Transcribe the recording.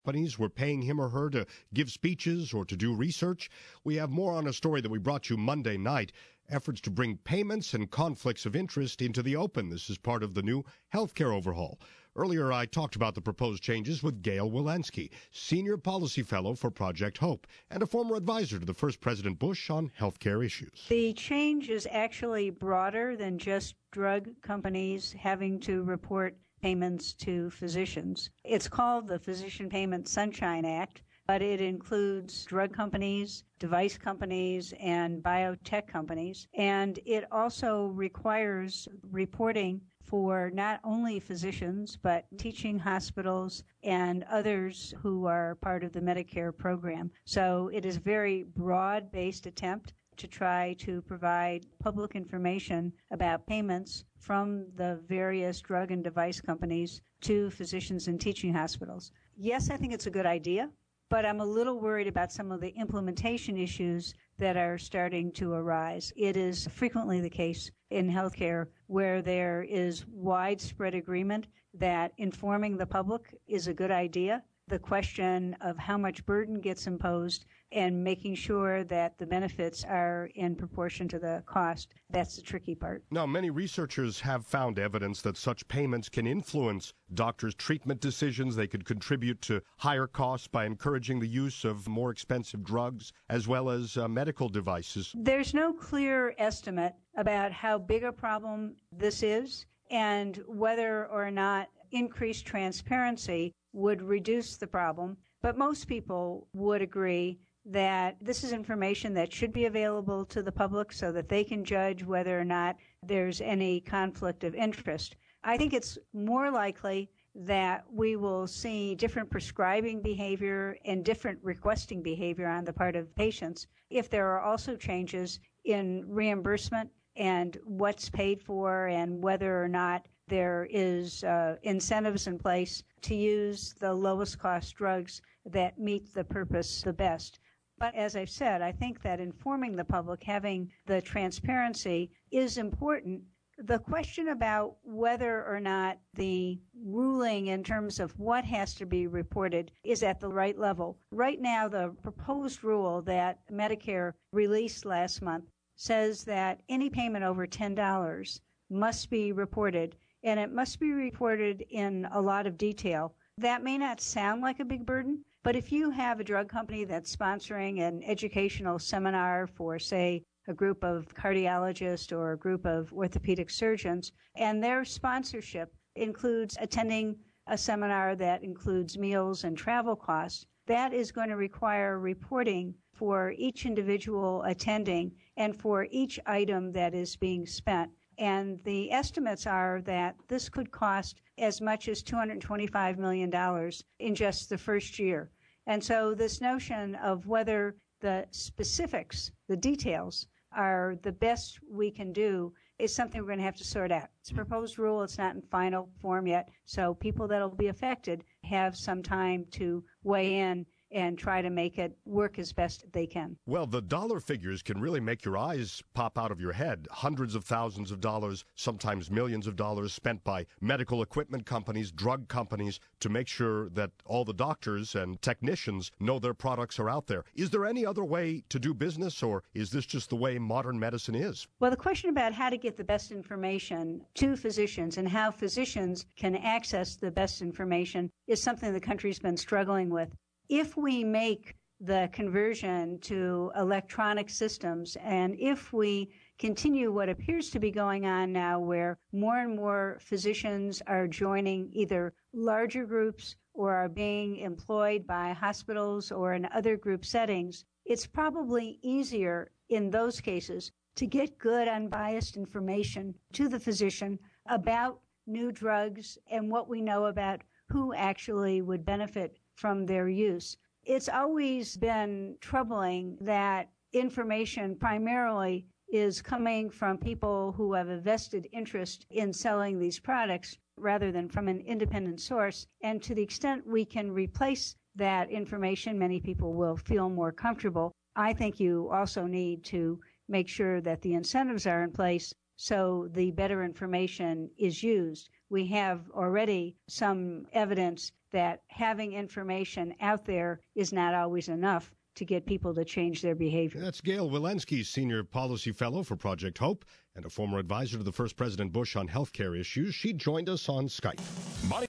companies were paying him or her to give speeches or to do research. We have more on a story that we brought you Monday night. Efforts to bring payments and conflicts of interest into the open. This is part of the new healthcare overhaul. Earlier, I talked about the proposed changes with Gail Wilensky, Senior Policy Fellow for Project Hope and a former advisor to the first President Bush on healthcare issues. The change is actually broader than just drug companies having to report payments to physicians. It's called the Physician Payment Sunshine Act, but it includes drug companies, device companies, and biotech companies. And it also requires reporting for not only physicians, but teaching hospitals and others who are part of the Medicare program. So it is a very broad-based attempt to try to provide public information about payments from the various drug and device companies to physicians and teaching hospitals. Yes, I think it's a good idea, but I'm a little worried about some of the implementation issues that are starting to arise. It is frequently the case in healthcare where there is widespread agreement that informing the public is a good idea. The question of how much burden gets imposed and making sure that the benefits are in proportion to the cost, that's the tricky part. Now, many researchers have found evidence that such payments can influence doctors' treatment decisions. They could contribute to higher costs by encouraging the use of more expensive drugs as well as medical devices. There's no clear estimate about how big a problem this is and whether or not increased transparency would reduce the problem. But most people would agree that this is information that should be available to the public so that they can judge whether or not there's any conflict of interest. I think it's more likely that we will see different prescribing behavior and different requesting behavior on the part of patients if there are also changes in reimbursement and what's paid for and whether or not there is incentives in place to use the lowest cost drugs that meet the purpose the best. But as I've said, I think that informing the public, having the transparency is important. The question about whether or not the ruling in terms of what has to be reported is at the right level. Right now, the proposed rule that Medicare released last month says that any payment over $10 must be reported, and it must be reported in a lot of detail. That may not sound like a big burden, but if you have a drug company that's sponsoring an educational seminar for, say, a group of cardiologists or a group of orthopedic surgeons, and their sponsorship includes attending a seminar that includes meals and travel costs, that is going to require reporting for each individual attending and for each item that is being spent. And the estimates are that this could cost as much as $225 million in just the first year. And so this notion of whether the specifics, the details, are the best we can do is something we're going to have to sort out. It's a proposed rule. It's not in final form yet. So people that will be affected have some time to weigh in and try to make it work as best they can. Well, the dollar figures can really make your eyes pop out of your head. Hundreds of thousands of dollars, sometimes millions of dollars spent by medical equipment companies, drug companies, to make sure that all the doctors and technicians know their products are out there. Is there any other way to do business, or is this just the way modern medicine is? Well, the question about how to get the best information to physicians and how physicians can access the best information is something the country's been struggling with. If we make the conversion to electronic systems, and if we continue what appears to be going on now, where more and more physicians are joining either larger groups or are being employed by hospitals or in other group settings, it's probably easier in those cases to get good, unbiased information to the physician about new drugs and what we know about who actually would benefit from their use. It's always been troubling that information primarily is coming from people who have a vested interest in selling these products rather than from an independent source. And to the extent we can replace that information, many people will feel more comfortable. I think you also need to make sure that the incentives are in place so the better information is used. We have already some evidence that having information out there is not always enough to get people to change their behavior. That's Gail Wilensky, Senior Policy Fellow for Project Hope and a former advisor to the first President Bush on health care issues. She joined us on Skype.